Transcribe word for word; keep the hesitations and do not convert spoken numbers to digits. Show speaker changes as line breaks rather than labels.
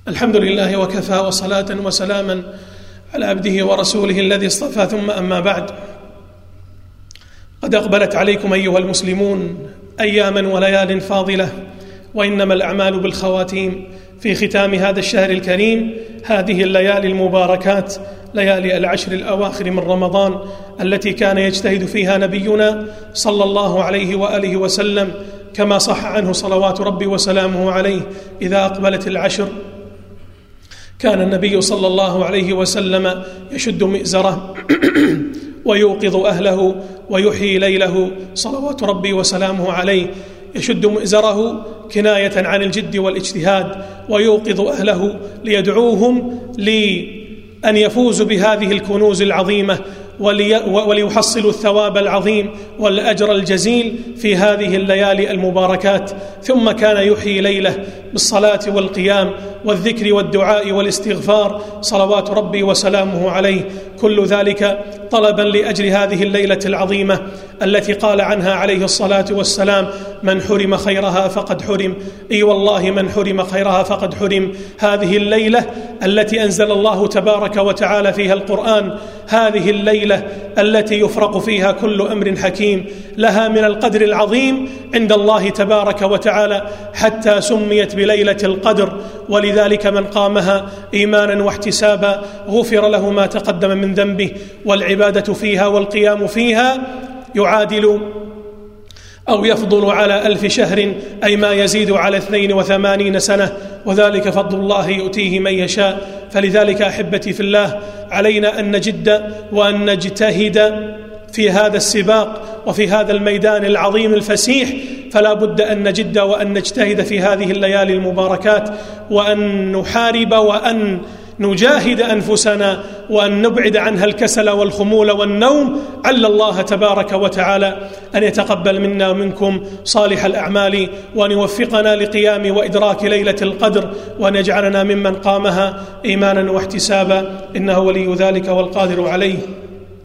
الحمد لله وكفى، وصلاة وسلاما على عبده ورسوله الذي اصطفى، ثم أما بعد. قد أقبلت عليكم أيها المسلمون أياما وليال فاضلة، وإنما الأعمال بالخواتيم. في ختام هذا الشهر الكريم، هذه الليالي المباركات، ليالي العشر الأواخر من رمضان، التي كان يجتهد فيها نبينا صلى الله عليه وآله وسلم، كما صح عنه صلوات ربي وسلامه عليه: إذا أقبلت العشر كان النبي صلى الله عليه وسلم يشد مئزره ويوقظ أهله ويحيي ليله صلوات ربي وسلامه عليه. يشد مئزره كناية عن الجد والاجتهاد، ويوقظ أهله ليدعوهم لأن يفوزوا بهذه الكنوز العظيمة وليحصلوا الثواب العظيم والأجر الجزيل في هذه الليالي المباركات. ثم كان يحيي ليله بالصلاة والقيام والذكر والدعاء والاستغفار صلوات ربي وسلامه عليه، كل ذلك طلبا لأجل هذه الليلة العظيمة التي قال عنها عليه الصلاة والسلام: من حرم خيرها فقد حرم. أي والله من حرم خيرها فقد حرم. هذه الليلة التي أنزل الله تبارك وتعالى فيها القرآن، هذه الليلة التي يفرق فيها كل أمر حكيم، لها من القدر العظيم عند الله تبارك وتعالى، حتى سميت بليلة القدر. ولذلك من قامها إيمانا واحتسابا غفر له ما تقدم من ذنبه. والعبادة فيها والقيام فيها يعادل أو يفضل على ألف شهر، أي ما يزيد على اثنين وثمانين سنة، وذلك فضل الله يؤتيه من يشاء. فلذلك أحبتي في الله، علينا أن نجد وأن نجتهد في هذا السباق وفي هذا الميدان العظيم الفسيح. فلا بد أن نجد وأن نجتهد في هذه الليالي المباركات، وأن نحارب وأن نجاهد أنفسنا، وأن نبعد عنها الكسل والخمول والنوم. عل الله تبارك وتعالى أن يتقبل منا ومنكم صالح الأعمال، وأن يوفقنا لقيام وإدراك ليلة القدر، وأن يجعلنا ممن قامها إيمانا واحتسابا، إنه ولي ذلك والقادر عليه.